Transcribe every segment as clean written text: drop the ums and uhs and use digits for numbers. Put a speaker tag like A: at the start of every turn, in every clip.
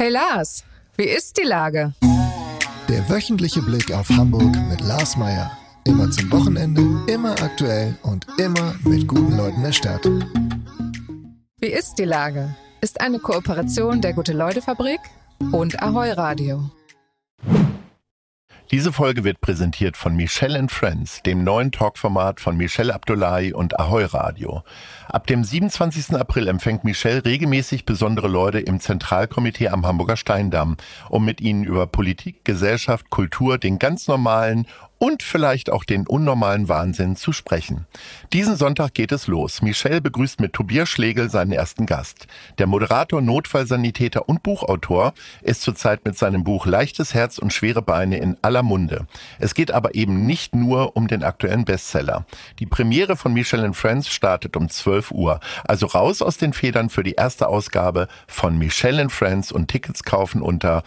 A: Hey Lars, wie ist die Lage?
B: Der wöchentliche Blick auf Hamburg mit Lars Meier. Immer zum Wochenende, immer aktuell und immer mit guten Leuten der Stadt.
A: Wie ist die Lage? Ist eine Kooperation der Gute-Leute-Fabrik und Ahoi Radio.
C: Diese Folge wird präsentiert von Michelle & Friends, dem neuen Talkformat von Michelle Abdullahi und Ahoi Radio. Ab dem 27. April empfängt Michelle regelmäßig besondere Leute im Zentralkomitee am Hamburger Steindamm, um mit ihnen über Politik, Gesellschaft, Kultur, den ganz normalen und vielleicht auch den unnormalen Wahnsinn zu sprechen. Diesen Sonntag geht es los. Michelle begrüßt mit Tobias Schlegel seinen ersten Gast. Der Moderator, Notfallsanitäter und Buchautor ist zurzeit mit seinem Buch Leichtes Herz und schwere Beine in aller Munde. Es geht aber eben nicht nur um den aktuellen Bestseller. Die Premiere von Michelle & Friends startet um 12 Uhr. Also raus aus den Federn für die erste Ausgabe von Michelle & Friends und Tickets kaufen unter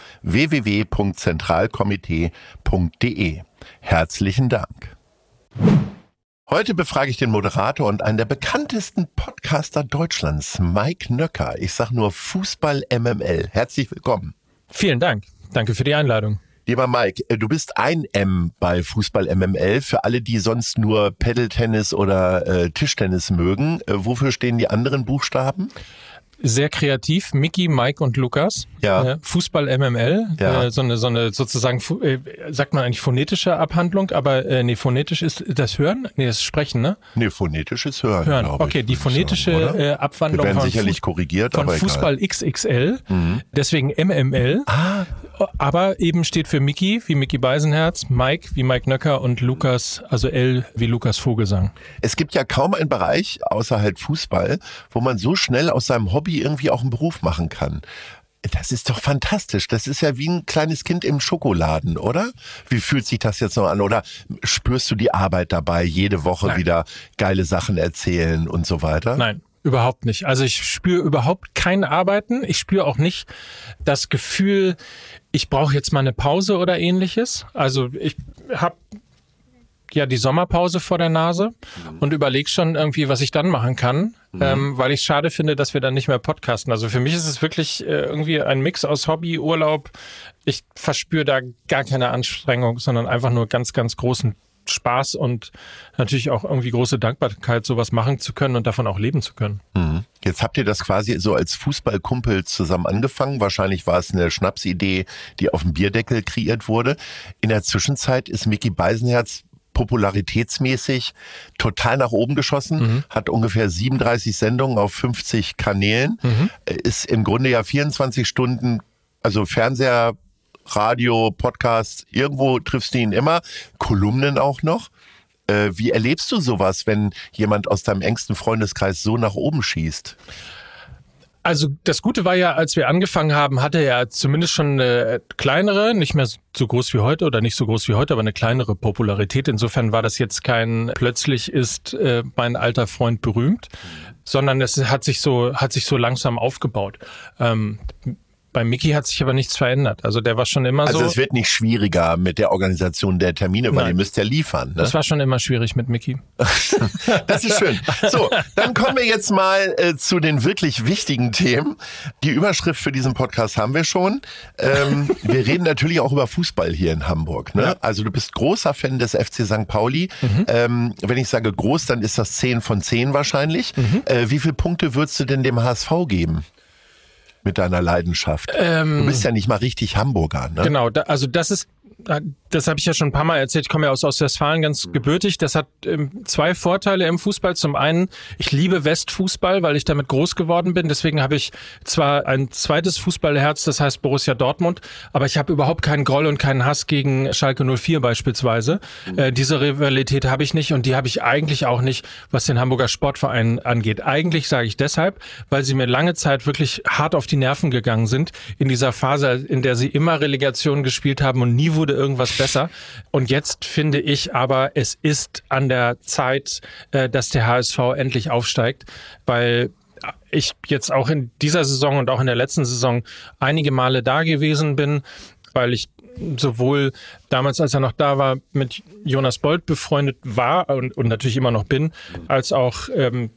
C: www.zentralkomitee.de. Herzlichen Dank. Heute befrage ich den Moderator und einen der bekanntesten Podcaster Deutschlands, Mike Nöcker. Ich sage nur Fußball MML. Herzlich willkommen.
D: Vielen Dank. Danke für die Einladung.
C: Lieber Mike, du bist ein M bei Fußball MML. Für alle, die sonst nur Paddle-Tennis oder Tischtennis mögen, wofür stehen die anderen Buchstaben?
D: Sehr kreativ, Micky, Mike und Lukas.
C: Ja.
D: Fußball MML,
C: Ja.
D: so eine sozusagen, sagt man eigentlich phonetische Abhandlung, aber phonetisch ist das Hören? Nee, das ist Sprechen, ne?
C: Nee, phonetisch ist Hören,
D: Hören.
C: glaube ich.
D: Okay, die phonetische
C: sagen,
D: Abwandlung
C: wir werden
D: von,
C: sicherlich korrigiert,
D: von
C: aber
D: Fußball
C: egal.
D: XXL, deswegen MML. Aber eben steht für Micky wie Micky Beisenherz, Mike wie Mike Nöcker und Lukas, also L wie Lukas Vogelsang.
C: Es gibt ja kaum einen Bereich, außer halt Fußball, wo man so schnell aus seinem Hobby irgendwie auch einen Beruf machen kann. Das ist doch fantastisch. Das ist ja wie ein kleines Kind im Schokoladen, oder? Wie fühlt sich das jetzt noch an? Oder spürst du die Arbeit dabei, jede Woche wieder geile Sachen erzählen und so weiter?
D: Nein. Überhaupt nicht. Also ich spüre überhaupt kein Arbeiten. Ich spüre auch nicht das Gefühl, ich brauche jetzt mal eine Pause oder ähnliches. Also ich habe ja die Sommerpause vor der Nase und überlege schon irgendwie, was ich dann machen kann, weil ich es schade finde, dass wir dann nicht mehr podcasten. Also für mich ist es wirklich irgendwie ein Mix aus Hobby, Urlaub. Ich verspüre da gar keine Anstrengung, sondern einfach nur ganz, ganz großen Spaß und natürlich auch irgendwie große Dankbarkeit, sowas machen zu können und davon auch leben zu können.
C: Jetzt habt ihr das quasi so als Fußballkumpel zusammen angefangen. Wahrscheinlich war es eine Schnapsidee, die auf dem Bierdeckel kreiert wurde. In der Zwischenzeit ist Micky Beisenherz popularitätsmäßig total nach oben geschossen, hat ungefähr 37 Sendungen auf 50 Kanälen, ist im Grunde ja 24 Stunden, also Fernseher, Radio, Podcast, irgendwo triffst du ihn immer, Kolumnen auch noch. Wie erlebst du sowas, wenn jemand aus deinem engsten Freundeskreis so nach oben schießt?
D: Also das Gute war ja, als wir angefangen haben, hatte er zumindest schon eine kleinere, nicht mehr so groß wie heute oder nicht so groß wie heute, aber eine kleinere Popularität. Insofern war das jetzt kein plötzlich ist mein alter Freund berühmt, sondern es hat sich so langsam aufgebaut. Bei Micky hat sich aber nichts verändert. Also der war schon immer so.
C: Also es wird nicht schwieriger mit der Organisation der Termine, weil ihr müsst ja liefern. Ne?
D: Das war schon immer schwierig mit Micky.
C: Das ist schön. So, dann kommen wir jetzt mal zu den wirklich wichtigen Themen. Die Überschrift für diesen Podcast haben wir schon. Wir reden natürlich auch über Fußball hier in Hamburg. Ne? Ja. Also du bist großer Fan des FC St. Pauli. Wenn ich sage groß, dann ist das 10 von 10 wahrscheinlich. Wie viele Punkte würdest du denn dem HSV geben? Mit deiner Leidenschaft. Du bist ja nicht mal richtig Hamburger, ne?
D: Genau, das habe ich ja schon ein paar Mal erzählt. Ich komme ja aus Ostwestfalen, ganz gebürtig. Das hat 2 Vorteile im Fußball. Zum einen, ich liebe Westfußball, weil ich damit groß geworden bin. Deswegen habe ich zwar ein zweites Fußballherz, das heißt Borussia Dortmund, aber ich habe überhaupt keinen Groll und keinen Hass gegen Schalke 04 beispielsweise. Diese Rivalität habe ich nicht und die habe ich eigentlich auch nicht, was den Hamburger Sportverein angeht. Eigentlich sage ich deshalb, weil sie mir lange Zeit wirklich hart auf die Nerven gegangen sind in dieser Phase, in der sie immer Relegation gespielt haben und nie wurde irgendwas besser. Und jetzt finde ich aber, es ist an der Zeit, dass der HSV endlich aufsteigt, weil ich jetzt auch in dieser Saison und auch in der letzten Saison einige Male da gewesen bin, weil ich sowohl damals, als er noch da war, mit Jonas Bold befreundet war und natürlich immer noch bin, als auch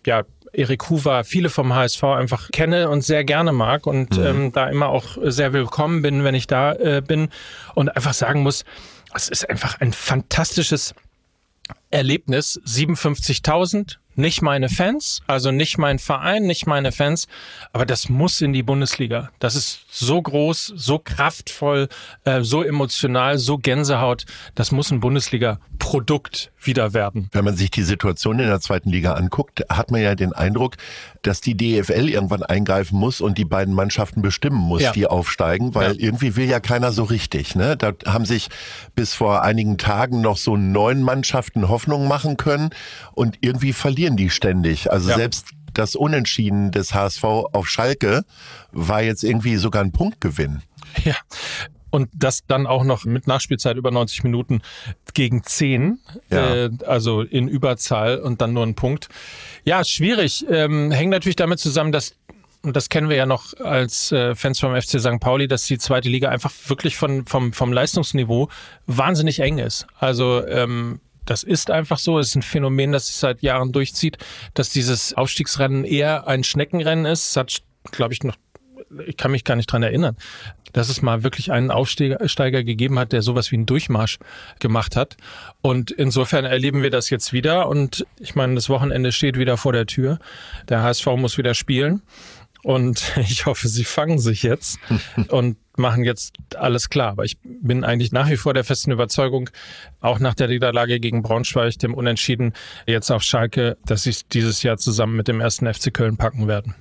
D: Erik Huber, viele vom HSV einfach kenne und sehr gerne mag und da immer auch sehr willkommen bin, wenn ich da bin und einfach sagen muss, es ist einfach ein fantastisches Erlebnis. 57.000, nicht meine Fans, also nicht mein Verein, nicht meine Fans, aber das muss in die Bundesliga. Das ist so groß, so kraftvoll, so emotional, so Gänsehaut. Das muss ein Bundesliga-Produkt wieder werden.
C: Wenn man sich die Situation in der zweiten Liga anguckt, hat man ja den Eindruck, dass die DFL irgendwann eingreifen muss und die beiden Mannschaften bestimmen muss, die aufsteigen, weil irgendwie will ja keiner so richtig. Ne? Da haben sich bis vor einigen Tagen noch so 9 Mannschaften Hoffnung machen können und irgendwie verlieren die ständig. Also selbst das Unentschieden des HSV auf Schalke war jetzt irgendwie sogar ein Punktgewinn.
D: Ja. Und das dann auch noch mit Nachspielzeit über 90 Minuten gegen 10, also in Überzahl und dann nur ein Punkt. Ja, schwierig. Hängt natürlich damit zusammen, dass, und das kennen wir ja noch als Fans vom FC St. Pauli, dass die zweite Liga einfach wirklich vom Leistungsniveau wahnsinnig eng ist. Also das ist einfach so. Es ist ein Phänomen, das sich seit Jahren durchzieht, dass dieses Aufstiegsrennen eher ein Schneckenrennen ist. Es hat, glaube ich, ich kann mich gar nicht dran erinnern, dass es mal wirklich einen Aufsteiger gegeben hat, der sowas wie einen Durchmarsch gemacht hat. Und insofern erleben wir das jetzt wieder. Und ich meine, das Wochenende steht wieder vor der Tür. Der HSV muss wieder spielen. Und ich hoffe, sie fangen sich jetzt und machen jetzt alles klar. Aber ich bin eigentlich nach wie vor der festen Überzeugung, auch nach der Niederlage gegen Braunschweig, dem Unentschieden jetzt auf Schalke, dass sie es dieses Jahr zusammen mit dem 1. FC Köln packen werden.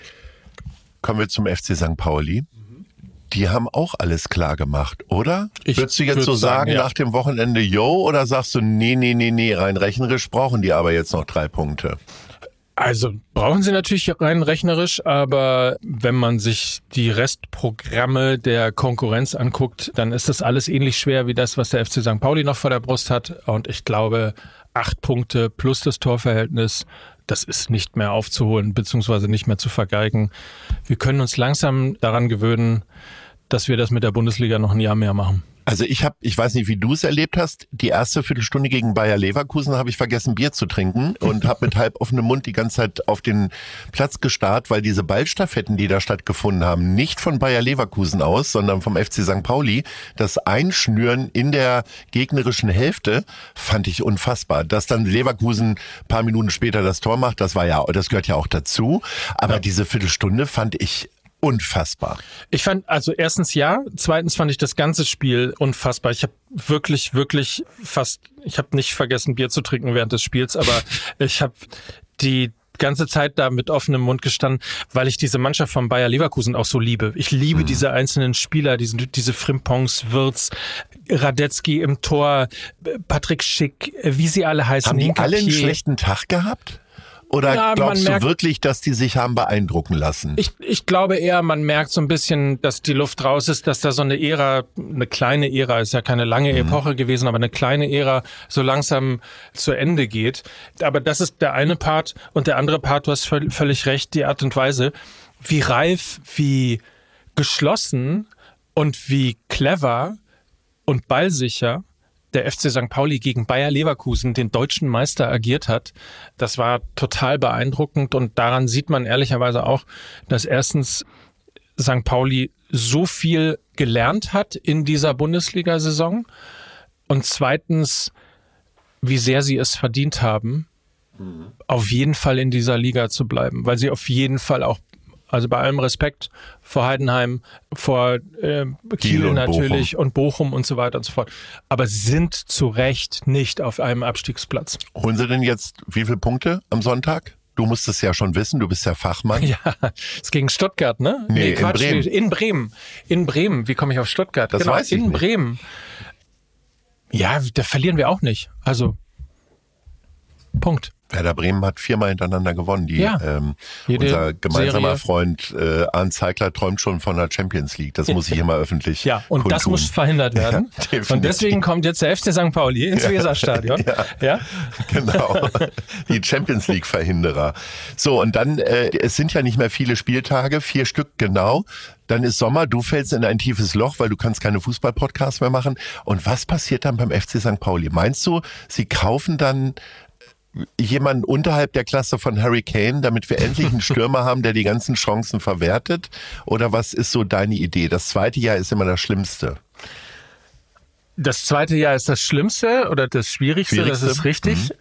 C: Kommen wir zum FC St. Pauli. Die haben auch alles klar gemacht, oder? Würdest du jetzt so sagen nach dem Wochenende, oder sagst du, nee, rein rechnerisch brauchen die aber jetzt noch 3 Punkte?
D: Also brauchen sie natürlich rein rechnerisch, aber wenn man sich die Restprogramme der Konkurrenz anguckt, dann ist das alles ähnlich schwer wie das, was der FC St. Pauli noch vor der Brust hat. Und ich glaube, 8 Punkte plus das Torverhältnis, das ist nicht mehr aufzuholen, beziehungsweise nicht mehr zu vergeigen. Wir können uns langsam daran gewöhnen, dass wir das mit der Bundesliga noch ein Jahr mehr machen.
C: Also ich weiß nicht, wie du es erlebt hast, die erste Viertelstunde gegen Bayer Leverkusen habe ich vergessen, Bier zu trinken und habe mit halb offenem Mund die ganze Zeit auf den Platz gestarrt, weil diese Ballstaffetten, die da stattgefunden haben, nicht von Bayer Leverkusen aus, sondern vom FC St. Pauli, das Einschnüren in der gegnerischen Hälfte fand ich unfassbar. Dass dann Leverkusen ein paar Minuten später das Tor macht, das gehört ja auch dazu, aber diese Viertelstunde fand ich unfassbar.
D: Ich fand, also erstens zweitens fand ich das ganze Spiel unfassbar. Ich habe wirklich ich habe nicht vergessen, Bier zu trinken während des Spiels, aber ich habe die ganze Zeit da mit offenem Mund gestanden, weil ich diese Mannschaft von Bayer Leverkusen auch so liebe. Ich liebe diese einzelnen Spieler, diese Frimpongs, Wirtz, Radetzky im Tor, Patrick Schick, wie sie alle heißen.
C: Haben die alle einen schlechten Tag gehabt? Oder glaubst du wirklich, dass die sich haben beeindrucken lassen?
D: Ich glaube eher, man merkt so ein bisschen, dass die Luft raus ist, dass da so eine kleine Ära, ist ja keine lange Epoche gewesen, aber eine kleine Ära so langsam zu Ende geht. Aber das ist der eine Part. Und der andere Part, du hast völlig recht, die Art und Weise, wie reif, wie geschlossen und wie clever und ballsicher der FC St. Pauli gegen Bayer Leverkusen, den deutschen Meister, agiert hat. Das war total beeindruckend und daran sieht man ehrlicherweise auch, dass erstens St. Pauli so viel gelernt hat in dieser Bundesliga-Saison und zweitens, wie sehr sie es verdient haben, auf jeden Fall in dieser Liga zu bleiben, weil sie auf jeden Fall auch, also bei allem Respekt vor Heidenheim, vor Kiel natürlich und Bochum und so weiter und so fort. Aber sind zu Recht nicht auf einem Abstiegsplatz.
C: Holen sie denn jetzt wie viele Punkte am Sonntag? Du musst es ja schon wissen, du bist ja Fachmann.
D: Ja, ist gegen Stuttgart, ne?
C: Nee, Quatsch,
D: in Bremen. In Bremen. Wie komme ich auf Stuttgart?
C: Das weiß ich
D: in
C: nicht.
D: Bremen. Ja, da verlieren wir auch nicht. Also, Punkt.
C: Werder Bremen hat 4-mal hintereinander gewonnen. Unser gemeinsamer Freund Arndt Zeigler träumt schon von der Champions League. Das muss ich immer öffentlich
D: und das muss verhindert werden. Ja, und deswegen kommt jetzt der FC St. Pauli ins Weserstadion.
C: Ja, genau. Die Champions League Verhinderer. So, und dann, es sind ja nicht mehr viele Spieltage, 4 Stück genau. Dann ist Sommer, du fällst in ein tiefes Loch, weil du kannst keine Fußball-Podcasts mehr machen. Und was passiert dann beim FC St. Pauli? Meinst du, sie kaufen dann jemanden unterhalb der Klasse von Harry Kane, damit wir endlich einen Stürmer haben, der die ganzen Chancen verwertet? Oder was ist so deine Idee? Das zweite Jahr ist immer das Schlimmste.
D: Das zweite Jahr ist das Schlimmste oder das Schwierigste. Das ist richtig.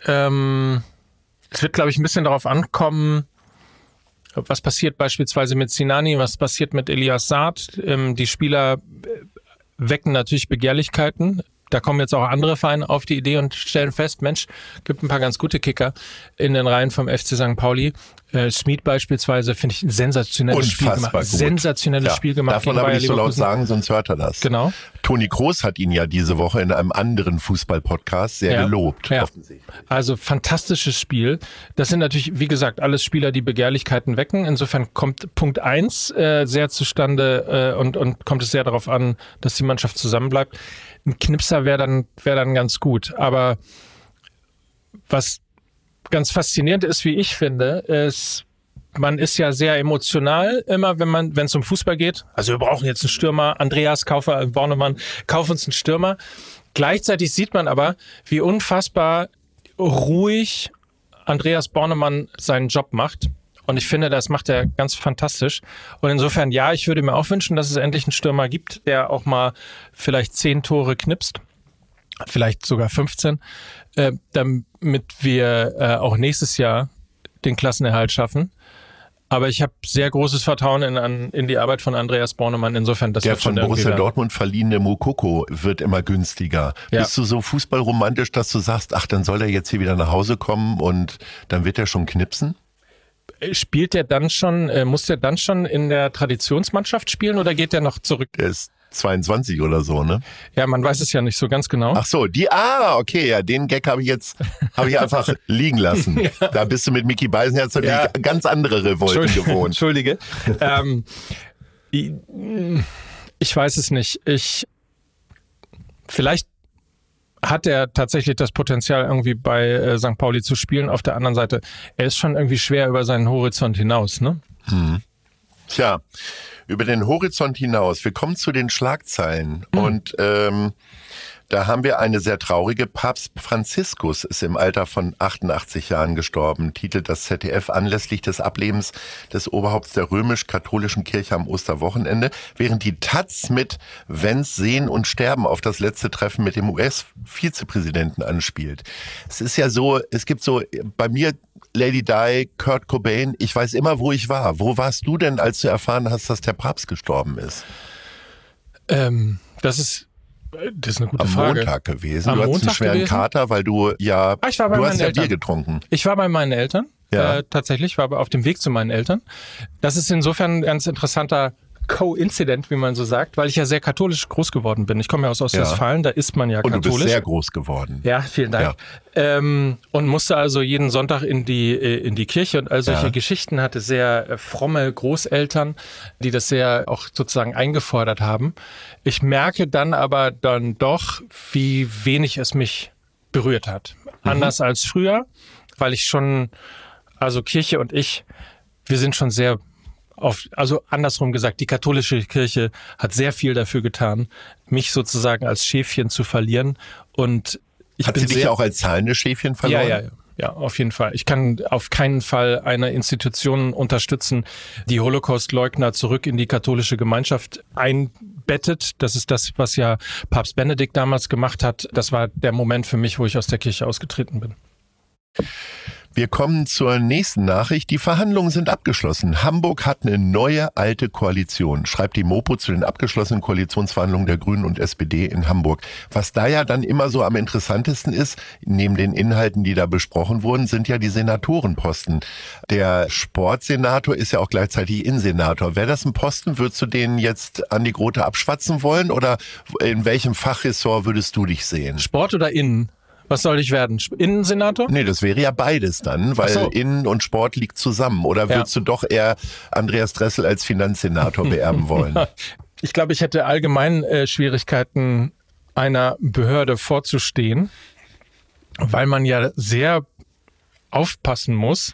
D: Es wird, glaube ich, ein bisschen darauf ankommen, was passiert beispielsweise mit Sinani, was passiert mit Elias Saad. Die Spieler wecken natürlich Begehrlichkeiten. Da kommen jetzt auch andere Vereine auf die Idee und stellen fest, Mensch, gibt ein paar ganz gute Kicker in den Reihen vom FC St. Pauli. Schmid beispielsweise, finde ich, ein sensationelles Spiel gemacht.
C: Gut.
D: Sensationelles Spiel gemacht.
C: Darf man aber nicht so laut sagen, sonst hört er das.
D: Genau.
C: Toni Kroos hat ihn ja diese Woche in einem anderen Fußball-Podcast sehr gelobt.
D: Ja. Also fantastisches Spiel. Das sind natürlich, wie gesagt, alles Spieler, die Begehrlichkeiten wecken. Insofern kommt Punkt 1 sehr zustande und kommt es sehr darauf an, dass die Mannschaft zusammenbleibt. Ein Knipser wäre dann ganz gut. Aber was ganz faszinierend ist, wie ich finde, ist, man ist ja sehr emotional immer, wenn es um Fußball geht. Also wir brauchen jetzt einen Stürmer. Andreas Bornemann, kauf uns einen Stürmer. Gleichzeitig sieht man aber, wie unfassbar ruhig Andreas Bornemann seinen Job macht. Und ich finde, das macht er ganz fantastisch. Und insofern, ja, ich würde mir auch wünschen, dass es endlich einen Stürmer gibt, der auch mal vielleicht 10 Tore knipst. Vielleicht sogar 15, damit wir auch nächstes Jahr den Klassenerhalt schaffen. Aber ich habe sehr großes Vertrauen in die Arbeit von Andreas Bornemann. Insofern, das
C: der
D: wird schon
C: von Borussia
D: werden.
C: Dortmund verliehene Moukoko wird immer günstiger.
D: Ja.
C: Bist du so fußballromantisch, dass du sagst, ach, dann soll er jetzt hier wieder nach Hause kommen und dann wird er schon knipsen?
D: Spielt der dann schon, muss der dann schon in der Traditionsmannschaft spielen oder geht der noch zurück?
C: Der ist 22 oder so, ne?
D: Ja, man weiß es ja nicht so ganz genau.
C: Ach so, okay, ja, den Gag habe ich einfach liegen lassen. Ja. Da bist du mit Micky Beisenherz natürlich ganz andere Revolten gewohnt.
D: Entschuldige. Ich weiß es nicht. Vielleicht hat er tatsächlich das Potenzial, irgendwie bei St. Pauli zu spielen. Auf der anderen Seite, er ist schon irgendwie schwer über seinen Horizont hinaus, ne?
C: Tja, über den Horizont hinaus. Wir kommen zu den Schlagzeilen. Und da haben wir eine sehr traurige. Papst Franziskus ist im Alter von 88 Jahren gestorben, titelt das ZDF anlässlich des Ablebens des Oberhaupts der römisch-katholischen Kirche am Osterwochenende, während die Taz mit Wenn's Sehen und Sterben auf das letzte Treffen mit dem US-Vizepräsidenten anspielt. Es ist ja so, es gibt so bei mir Lady Di, Kurt Cobain, ich weiß immer, wo ich war. Wo warst du denn, als du erfahren hast, dass der Papst gestorben ist?
D: Das ist eine gute Frage.
C: Am Montag gewesen. Du hattest einen schweren Kater, weil du du hast ja Bier getrunken.
D: Ich war bei meinen Eltern. Ja. Tatsächlich, war aber auf dem Weg zu meinen Eltern. Das ist insofern ein ganz interessanter Coincident, wie man so sagt, weil ich ja sehr katholisch groß geworden bin. Ich komme ja aus Ostwestfalen, da ist man ja katholisch.
C: Und du bist sehr groß geworden.
D: Ja, vielen Dank. Ja. Und musste also jeden Sonntag in die Kirche und all solche Geschichten, hatte sehr fromme Großeltern, die das sehr auch sozusagen eingefordert haben. Ich merke dann aber doch, wie wenig es mich berührt hat. Anders als früher, weil ich schon, also Kirche und ich, wir sind schon sehr also andersrum gesagt, die katholische Kirche hat sehr viel dafür getan, mich sozusagen als Schäfchen zu verlieren. Und
C: hat sie dich auch als zahlendes Schäfchen verloren?
D: Ja, auf jeden Fall. Ich kann auf keinen Fall eine Institution unterstützen, die Holocaust-Leugner zurück in die katholische Gemeinschaft einbettet. Das ist das, was ja Papst Benedikt damals gemacht hat. Das war der Moment für mich, wo ich aus der Kirche ausgetreten bin.
C: Wir kommen zur nächsten Nachricht. Die Verhandlungen sind abgeschlossen. Hamburg hat eine neue alte Koalition, schreibt die Mopo zu den abgeschlossenen Koalitionsverhandlungen der Grünen und SPD in Hamburg. Was da ja dann immer so am interessantesten ist, neben den Inhalten, die da besprochen wurden, sind ja die Senatorenposten. Der Sportsenator ist ja auch gleichzeitig Innensenator. Wäre das ein Posten, würdest du den jetzt Andi Grote abschwatzen wollen oder in welchem Fachressort würdest du dich sehen?
D: Sport oder Innen? Was soll ich werden? Innensenator?
C: Nee, das wäre ja beides dann, weil Innen und Sport liegt zusammen. Oder würdest du doch eher Andreas Dressel als Finanzsenator beerben wollen?
D: Ich glaube, ich hätte allgemein Schwierigkeiten, einer Behörde vorzustehen, weil man ja sehr aufpassen muss,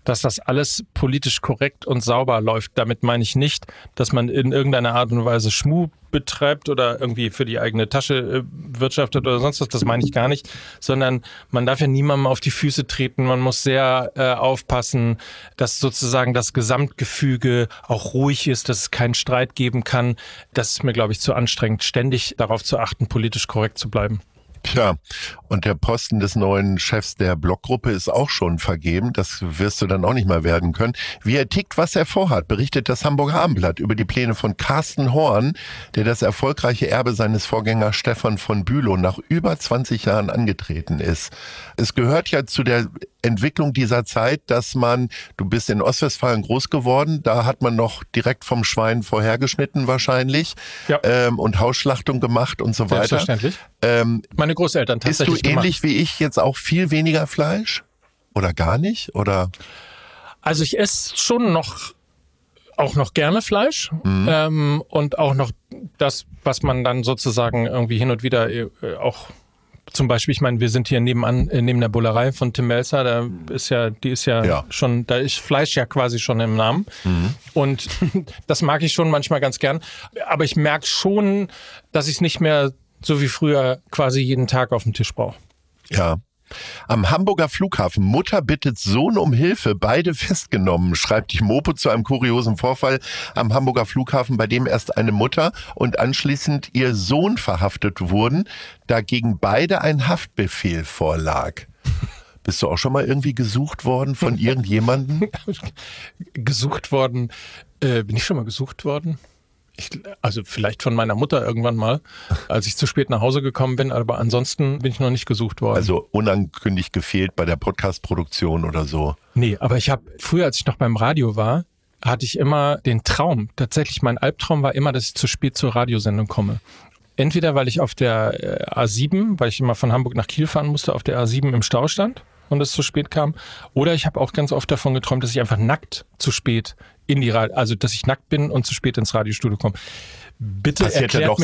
D: dass das alles politisch korrekt und sauber läuft. Damit meine ich nicht, dass man in irgendeiner Art und Weise Schmuh betreibt oder irgendwie für die eigene Tasche wirtschaftet oder sonst was. Das meine ich gar nicht, sondern man darf ja niemandem auf die Füße treten. Man muss sehr aufpassen, dass sozusagen das Gesamtgefüge auch ruhig ist, dass es keinen Streit geben kann. Das ist mir, glaube ich, zu anstrengend, ständig darauf zu achten, politisch korrekt zu bleiben.
C: Tja, und der Posten des neuen Chefs der Blockgruppe ist auch schon vergeben. Das wirst du dann auch nicht mehr werden können. Wie er tickt, was er vorhat, berichtet das Hamburger Abendblatt über die Pläne von Carsten Horn, der das erfolgreiche Erbe seines Vorgängers Stefan von Bülow nach über 20 Jahren angetreten ist. Es gehört ja zu der Entwicklung dieser Zeit, dass du bist in Ostwestfalen groß geworden, da hat man noch direkt vom Schwein vorhergeschnitten wahrscheinlich, ja. Und Hausschlachtung gemacht und so weiter.
D: Selbstverständlich. Meine Großeltern tatsächlich.
C: Isst du ähnlich wie ich jetzt auch viel weniger Fleisch? Oder gar nicht? Oder?
D: Also ich esse schon auch noch gerne Fleisch, und auch noch das, was man dann sozusagen irgendwie hin und wieder auch zum Beispiel, ich meine, wir sind hier nebenan, neben der Bullerei von Tim Melzer, die ist ja schon, da ist Fleisch ja quasi schon im Namen. Und das mag ich schon manchmal ganz gern. Aber ich merke schon, dass ich es nicht mehr so wie früher quasi jeden Tag auf dem Tisch brauche.
C: Ja. Am Hamburger Flughafen, Mutter bittet Sohn um Hilfe, beide festgenommen, schreibt die Mopo zu einem kuriosen Vorfall am Hamburger Flughafen, bei dem erst eine Mutter und anschließend ihr Sohn verhaftet wurden, da gegen beide ein Haftbefehl vorlag. Bist du auch schon mal irgendwie gesucht worden von irgendjemandem?
D: Gesucht worden? Bin ich schon mal gesucht worden? Also vielleicht von meiner Mutter irgendwann mal, als ich zu spät nach Hause gekommen bin, aber ansonsten bin ich noch nicht gesucht worden.
C: Also unangekündigt gefehlt bei der Podcast-Produktion oder so?
D: Nee, aber ich habe früher, als ich noch beim Radio war, hatte ich immer den Traum, tatsächlich mein Albtraum war immer, dass ich zu spät zur Radiosendung komme. Entweder weil ich auf der A7, weil ich immer von Hamburg nach Kiel fahren musste, auf der A7 im Stau stand und es zu spät kam, oder ich habe auch ganz oft davon geträumt, dass ich einfach nackt zu spät also dass ich nackt bin und zu spät ins Radiostudio komme. Bitte erklärt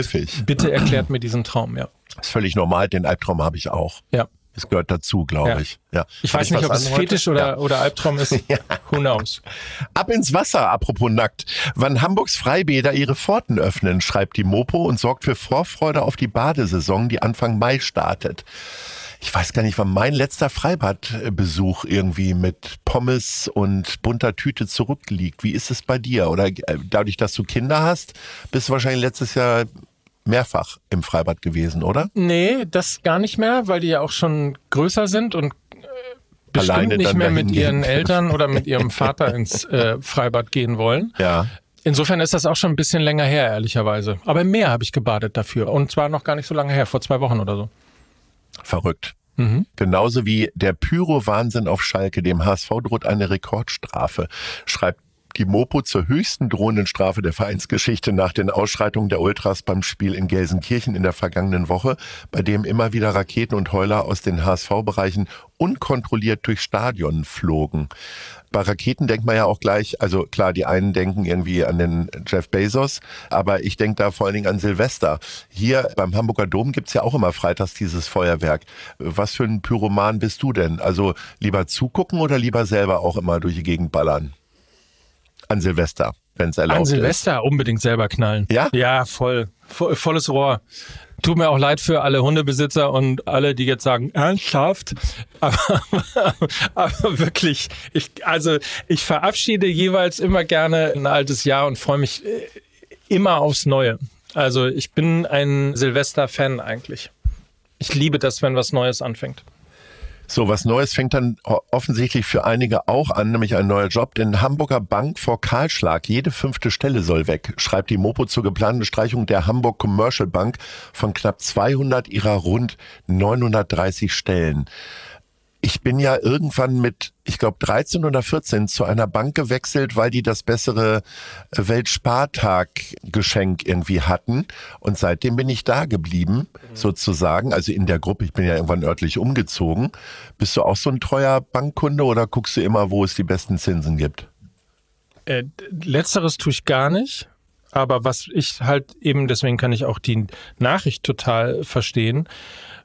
D: mir diesen Traum, ja.
C: Das ist völlig normal, den Albtraum habe ich auch.
D: Ja.
C: Das gehört dazu, glaube ich. Ja.
D: Ich weiß nicht, ob es Fetisch oder Albtraum ist. Ja. Who knows?
C: Ab ins Wasser, apropos nackt. Wann Hamburgs Freibäder ihre Pforten öffnen, schreibt die Mopo und sorgt für Vorfreude auf die Badesaison, die Anfang Mai startet. Ich weiß gar nicht, wann mein letzter Freibadbesuch irgendwie mit Pommes und bunter Tüte zurückliegt. Wie ist es bei dir? Oder dadurch, dass du Kinder hast, bist du wahrscheinlich letztes Jahr mehrfach im Freibad gewesen, oder?
D: Nee, das gar nicht mehr, weil die ja auch schon größer sind und bestimmt
C: alleine
D: nicht mehr mit ihren
C: gehen.
D: Eltern oder mit ihrem Vater ins Freibad gehen wollen.
C: Ja.
D: Insofern ist das auch schon ein bisschen länger her, ehrlicherweise. Aber im Meer habe ich gebadet dafür. Und zwar noch gar nicht so lange her, vor 2 Wochen oder so.
C: Verrückt. Genauso wie der Pyro-Wahnsinn auf Schalke. Dem HSV droht eine Rekordstrafe, schreibt die Mopo zur höchsten drohenden Strafe der Vereinsgeschichte nach den Ausschreitungen der Ultras beim Spiel in Gelsenkirchen in der vergangenen Woche, bei dem immer wieder Raketen und Heuler aus den HSV-Bereichen unkontrolliert durch Stadion flogen. Bei Raketen denkt man ja auch gleich, also klar, die einen denken irgendwie an den Jeff Bezos, aber ich denke da vor allen Dingen an Silvester. Hier beim Hamburger Dom gibt's ja auch immer freitags dieses Feuerwerk. Was für ein Pyroman bist du denn? Also lieber zugucken oder lieber selber auch immer durch die Gegend ballern? An Silvester, wenn es erlaubt ist.
D: An Silvester unbedingt selber knallen.
C: Ja?
D: Ja, volles Rohr. Tut mir auch leid für alle Hundebesitzer und alle, die jetzt sagen, ernsthaft. Aber wirklich, ich verabschiede jeweils immer gerne ein altes Jahr und freue mich immer aufs Neue. Also ich bin ein Silvester-Fan eigentlich. Ich liebe das, wenn was Neues anfängt.
C: So, was Neues fängt dann offensichtlich für einige auch an, nämlich ein neuer Job. Denn Hamburger Bank vor Kahlschlag, jede 5. Stelle soll weg, schreibt die Mopo zur geplanten Streichung der Hamburg Commercial Bank von knapp 200 ihrer rund 930 Stellen. Ich bin ja irgendwann mit, ich glaube 13 oder 14 zu einer Bank gewechselt, weil die das bessere Weltspartag-Geschenk irgendwie hatten. Und seitdem bin ich da geblieben, sozusagen. Also in der Gruppe, ich bin ja irgendwann örtlich umgezogen. Bist du auch so ein treuer Bankkunde oder guckst du immer, wo es die besten Zinsen gibt?
D: Letzteres tue ich gar nicht. Aber was ich halt eben, deswegen kann ich auch die Nachricht total verstehen.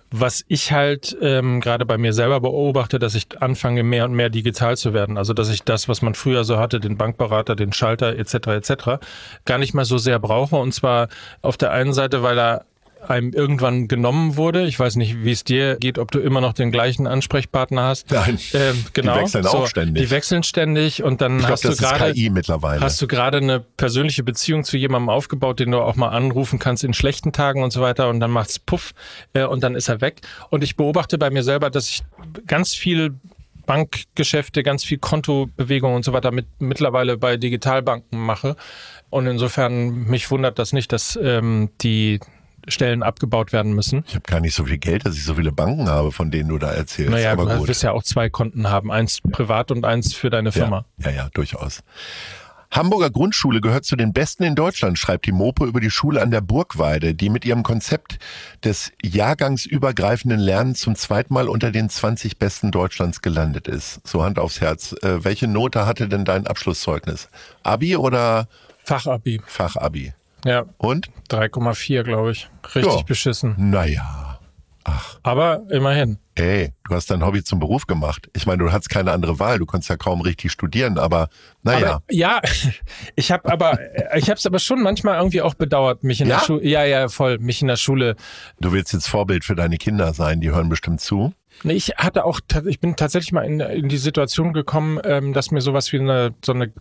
D: Was ich halt gerade bei mir selber beobachte, dass ich anfange, mehr und mehr digital zu werden. Also dass ich das, was man früher so hatte, den Bankberater, den Schalter etc., gar nicht mehr so sehr brauche. Und zwar auf der einen Seite, weil er einem irgendwann genommen wurde. Ich weiß nicht, wie es dir geht, ob du immer noch den gleichen Ansprechpartner hast.
C: Nein,
D: genau.
C: Die wechseln auch ständig.
D: Die wechseln ständig und dann hast du gerade eine persönliche Beziehung zu jemandem aufgebaut, den du auch mal anrufen kannst in schlechten Tagen und so weiter und dann macht's Puff und dann ist er weg. Und ich beobachte bei mir selber, dass ich ganz viel Bankgeschäfte, ganz viel Kontobewegungen und so weiter mittlerweile bei Digitalbanken mache. Und insofern mich wundert das nicht, dass die Stellen abgebaut werden müssen.
C: Ich habe gar nicht so viel Geld, dass ich so viele Banken habe, von denen du da erzählst.
D: Naja,
C: aber
D: du wirst ja auch 2 Konten haben. Eins privat und eins für deine Firma.
C: Ja, durchaus. Hamburger Grundschule gehört zu den besten in Deutschland, schreibt die Mopo über die Schule an der Burgweide, die mit ihrem Konzept des jahrgangsübergreifenden Lernens zum zweiten Mal unter den 20 besten Deutschlands gelandet ist. So Hand aufs Herz. Welche Note hatte denn dein Abschlusszeugnis? Abi oder?
D: Fachabi.
C: Fachabi.
D: Ja.
C: Und?
D: 3,4, glaube ich. Richtig beschissen.
C: Naja. Ach.
D: Aber immerhin.
C: Ey, du hast dein Hobby zum Beruf gemacht. Ich meine, du hattest keine andere Wahl. Du konntest ja kaum richtig studieren, aber naja.
D: Ich habe es aber schon manchmal irgendwie auch bedauert, mich in der Schule. Ja, voll, mich in der Schule.
C: Du willst jetzt Vorbild für deine Kinder sein, die hören bestimmt zu.
D: Nee, ich bin tatsächlich mal in die Situation gekommen, dass mir sowas wie so eine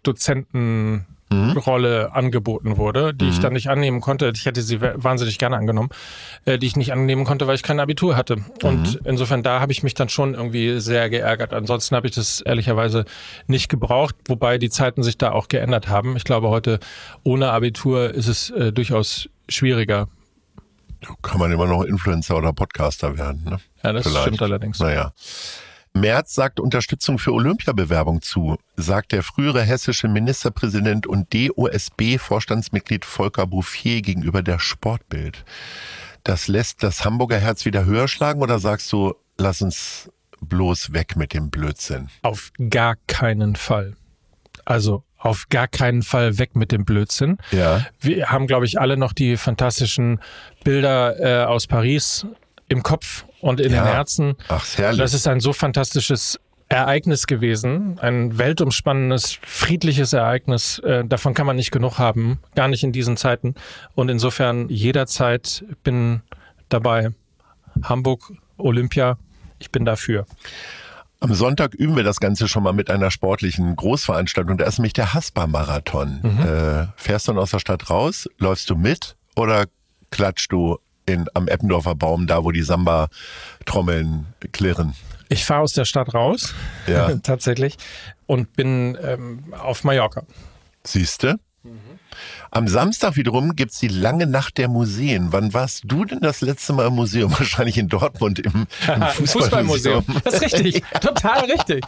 D: Gastdozentenrolle angeboten wurde, die ich dann nicht annehmen konnte. Ich hätte sie wahnsinnig gerne angenommen, die ich nicht annehmen konnte, weil ich kein Abitur hatte. Und insofern, da habe ich mich dann schon irgendwie sehr geärgert. Ansonsten habe ich das ehrlicherweise nicht gebraucht, wobei die Zeiten sich da auch geändert haben. Ich glaube, heute ohne Abitur ist es durchaus schwieriger.
C: Kann man immer noch Influencer oder Podcaster werden, ne?
D: Ja, das stimmt allerdings.
C: Naja. Merz sagt Unterstützung für Olympiabewerbung zu, sagt der frühere hessische Ministerpräsident und DOSB-Vorstandsmitglied Volker Bouffier gegenüber der Sportbild. Das lässt das Hamburger Herz wieder höher schlagen oder sagst du, lass uns bloß weg mit dem Blödsinn?
D: Auf gar keinen Fall. Also auf gar keinen Fall weg mit dem Blödsinn.
C: Ja.
D: Wir haben, glaube ich, alle noch die fantastischen Bilder aus Paris im Kopf und in den Herzen.
C: Ach, herrlich.
D: Das ist ein so fantastisches Ereignis gewesen, ein weltumspannendes, friedliches Ereignis. Davon kann man nicht genug haben, gar nicht in diesen Zeiten. Und insofern jederzeit bin dabei. Hamburg, Olympia, ich bin dafür.
C: Am Sonntag üben wir das Ganze schon mal mit einer sportlichen Großveranstaltung. Da ist nämlich der Haspa-Marathon. Fährst du dann aus der Stadt raus? Läufst du mit? Oder klatschst du am Eppendorfer Baum, da wo die Samba-Trommeln klirren?
D: Ich fahre aus der Stadt raus, tatsächlich, und bin auf Mallorca.
C: Siehste? Am Samstag wiederum gibt's die lange Nacht der Museen. Wann warst du denn das letzte Mal im Museum? Wahrscheinlich in Dortmund im Fußballmuseum.
D: Das ist richtig, total richtig.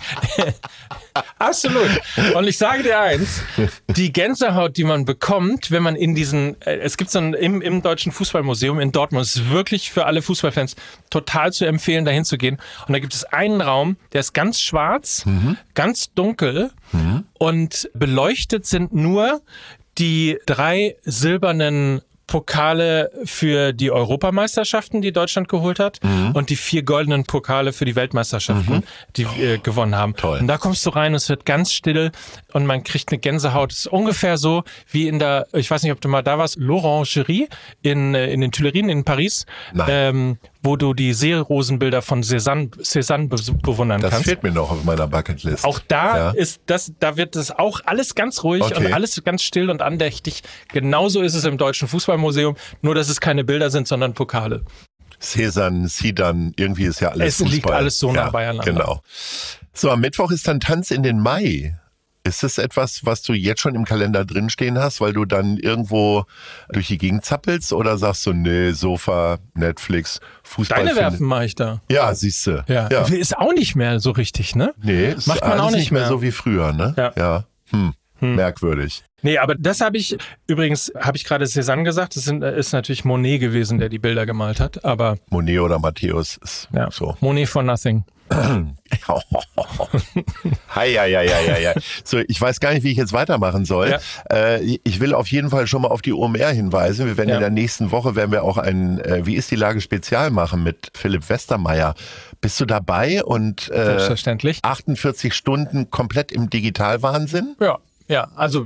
D: Absolut. Und ich sage dir eins, die Gänsehaut, die man bekommt, wenn man in es gibt so im Deutschen Fußballmuseum in Dortmund, ist wirklich für alle Fußballfans total zu empfehlen, dahin zu gehen. Und da gibt es einen Raum, der ist ganz schwarz, ganz dunkel und beleuchtet sind nur die 3 silbernen Pokale für die Europameisterschaften, die Deutschland geholt hat, und die 4 goldenen Pokale für die Weltmeisterschaften, die wir gewonnen haben.
C: Toll.
D: Und da kommst du rein, es wird ganz still und man kriegt eine Gänsehaut. Es ist ungefähr so wie ich weiß nicht, ob du mal da warst, l'Orangerie in den Tuilerien in Paris, wo du die Seerosenbilder von Cézanne bewundern kannst.
C: Das fehlt mir noch auf meiner Bucketlist.
D: Auch da da wird es auch alles ganz ruhig und alles ganz still und andächtig. Genauso ist es im Deutschen Fußballmuseum, nur dass es keine Bilder sind, sondern Pokale.
C: Cézanne, Zidane, irgendwie ist ja alles Fußball.
D: Es liegt alles so nah beieinander.
C: Genau. So, am Mittwoch ist dann Tanz in den Mai. Ist das etwas, was du jetzt schon im Kalender drinstehen hast, weil du dann irgendwo durch die Gegend zappelst, oder sagst du, nee, Sofa, Netflix, Fußball?
D: Steine werfen mache ich da.
C: Ja, siehste.
D: Ja. Ist auch nicht mehr so richtig, ne?
C: Nee,
D: macht man auch nicht
C: mehr so wie früher, ne?
D: Ja.
C: Merkwürdig.
D: Nee, aber das habe ich gerade Cézanne gesagt, das ist natürlich Monet gewesen, der die Bilder gemalt hat, aber
C: Monet oder Matthäus ist so.
D: Monet for nothing.
C: Hei. So, ich weiß gar nicht, wie ich jetzt weitermachen soll. Ja. Ich will auf jeden Fall schon mal auf die OMR hinweisen. Wir werden in der nächsten Woche auch ein Wie ist die Lage Spezial machen mit Philipp Westermeier. Bist du dabei? Und
D: selbstverständlich.
C: 48 Stunden komplett im Digitalwahnsinn?
D: Ja, also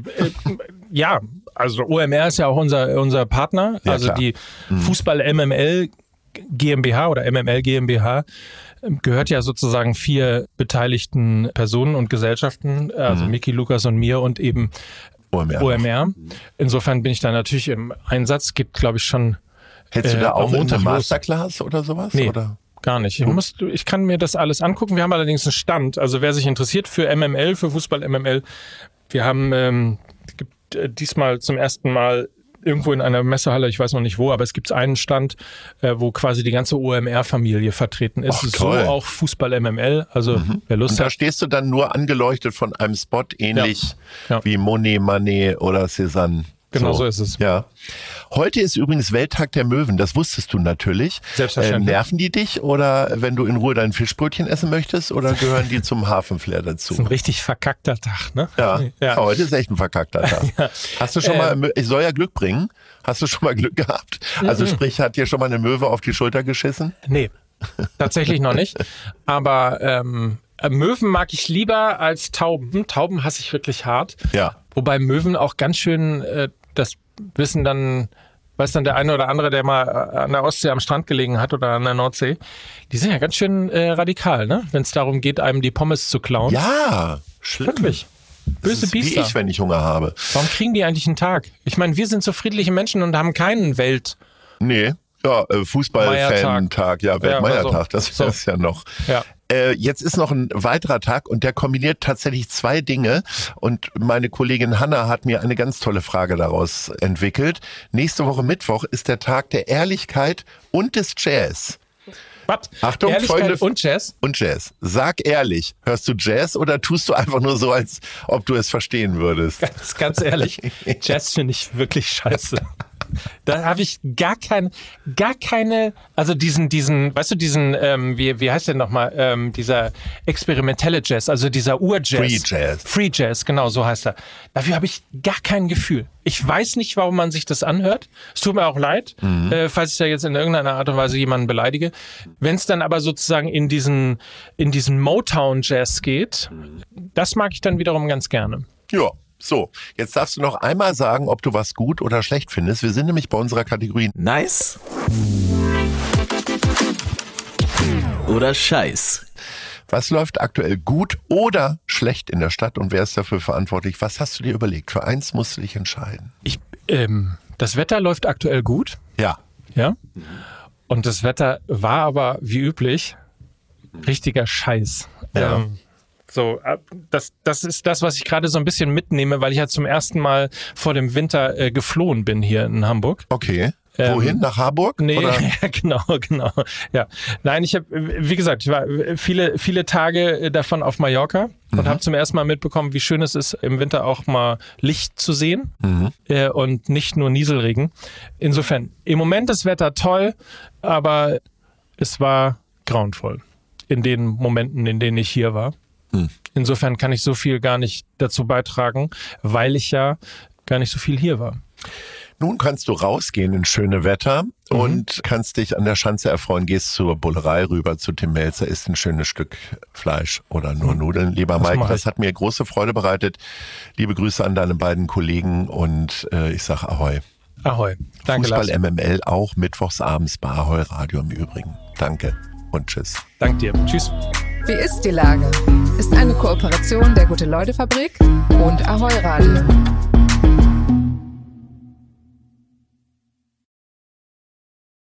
D: also OMR ist ja auch unser Partner. Ja, also klar. Die Fußball MML GmbH oder MML GmbH gehört ja sozusagen 4 beteiligten Personen und Gesellschaften, also Micky, Lukas und mir und eben OMR. Insofern bin ich da natürlich im Einsatz. Gibt, glaube ich, schon
C: Hättest du da auch eine Masterclass oder sowas?
D: Nee.
C: Oder?
D: Gar nicht. Ich kann mir das alles angucken. Wir haben allerdings einen Stand. Also wer sich interessiert für MML, für Fußball MML, wir haben diesmal zum ersten Mal irgendwo in einer Messehalle, ich weiß noch nicht wo, aber es gibt einen Stand, wo quasi die ganze OMR-Familie vertreten ist. So auch Fußball MML, also wer Lust hat.
C: Und da stehst du dann nur angeleuchtet von einem Spot, ähnlich wie Monet, Manet oder Cézanne.
D: Genau, so ist es.
C: Ja. Heute ist übrigens Welttag der Möwen, das wusstest du natürlich.
D: Selbstverständlich.
C: Nerven die dich oder wenn du in Ruhe dein Fischbrötchen essen möchtest oder gehören die zum Hafenflair dazu?
D: Das ist ein richtig verkackter Tag, ne?
C: Ja. Heute ist echt ein verkackter Tag. Hast du schon mal, ich soll ja Glück bringen, hast du schon mal Glück gehabt? Also sprich, hat dir schon mal eine Möwe auf die Schulter geschissen?
D: Nee, tatsächlich noch nicht. Aber Möwen mag ich lieber als Tauben. Tauben hasse ich wirklich hart.
C: Ja.
D: Wobei Möwen auch ganz schön, das weiß dann der eine oder andere, der mal an der Ostsee am Strand gelegen hat oder an der Nordsee, die sind ja ganz schön radikal, ne? Wenn es darum geht, einem die Pommes zu klauen.
C: Ja, schlimm.
D: Wirklich. Böse Biester.
C: Wie ich, wenn ich Hunger habe.
D: Warum kriegen die eigentlich einen Tag? Ich meine, wir sind so friedliche Menschen und haben keinen
C: Nee. Ja, Fußball-Fan-Tag, Weltmeiertag, das ist ja noch.
D: Ja.
C: Jetzt ist noch ein weiterer Tag und der kombiniert tatsächlich 2 Dinge und meine Kollegin Hanna hat mir eine ganz tolle Frage daraus entwickelt. Nächste Woche Mittwoch ist der Tag der Ehrlichkeit und des Jazz.
D: Was?
C: Achtung,
D: Ehrlichkeit und Jazz?
C: Und Jazz. Sag ehrlich, hörst du Jazz oder tust du einfach nur so, als ob du es verstehen würdest?
D: Ganz ehrlich, Jazz finde ich wirklich scheiße. Da habe ich gar keine, also diesen, weißt du, wie heißt der nochmal, dieser experimentelle Jazz, also dieser Ur-Jazz. Free Jazz, genau, so heißt er. Dafür habe ich gar kein Gefühl. Ich weiß nicht, warum man sich das anhört. Es tut mir auch leid, falls ich da jetzt in irgendeiner Art und Weise jemanden beleidige. Wenn es dann aber sozusagen in diesen Motown-Jazz geht, das mag ich dann wiederum ganz gerne.
C: Ja. So, jetzt darfst du noch einmal sagen, ob du was gut oder schlecht findest. Wir sind nämlich bei unserer Kategorie
E: Nice oder Scheiß.
C: Was läuft aktuell gut oder schlecht in der Stadt und wer ist dafür verantwortlich? Was hast du dir überlegt? Für eins musst du dich entscheiden.
D: Das Wetter läuft aktuell gut.
C: Ja.
D: Ja. Und das Wetter war aber wie üblich richtiger Scheiß.
C: Ja.
D: So, das ist das, was ich gerade so ein bisschen mitnehme, weil ich ja zum ersten Mal vor dem Winter geflohen bin hier in Hamburg.
C: Okay. Wohin? Nach Harburg?
D: Nee,
C: oder?
D: Ja, genau. Ja. Nein, ich habe, wie gesagt, ich war viele Tage davon auf Mallorca und habe zum ersten Mal mitbekommen, wie schön es ist, im Winter auch mal Licht zu sehen und nicht nur Nieselregen. Insofern, im Moment das Wetter toll, aber es war grauenvoll in den Momenten, in denen ich hier war. Insofern kann ich so viel gar nicht dazu beitragen, weil ich ja gar nicht so viel hier war.
C: Nun kannst du rausgehen in schöne Wetter und kannst dich an der Schanze erfreuen. Gehst zur Bullerei rüber zu Tim Melzer, isst ein schönes Stück Fleisch oder nur Nudeln. Lieber Mike, das hat mir große Freude bereitet. Liebe Grüße an deine beiden Kollegen und ich sag Ahoi.
D: Ahoi. Danke,
C: Fußball
D: Lars.
C: MML auch mittwochs abends bei Ahoi Radio im Übrigen. Danke und tschüss.
D: Dank dir. Tschüss.
A: Wie ist die Lage? Ist eine Kooperation der Gute-Leute-Fabrik und Ahoi Radio.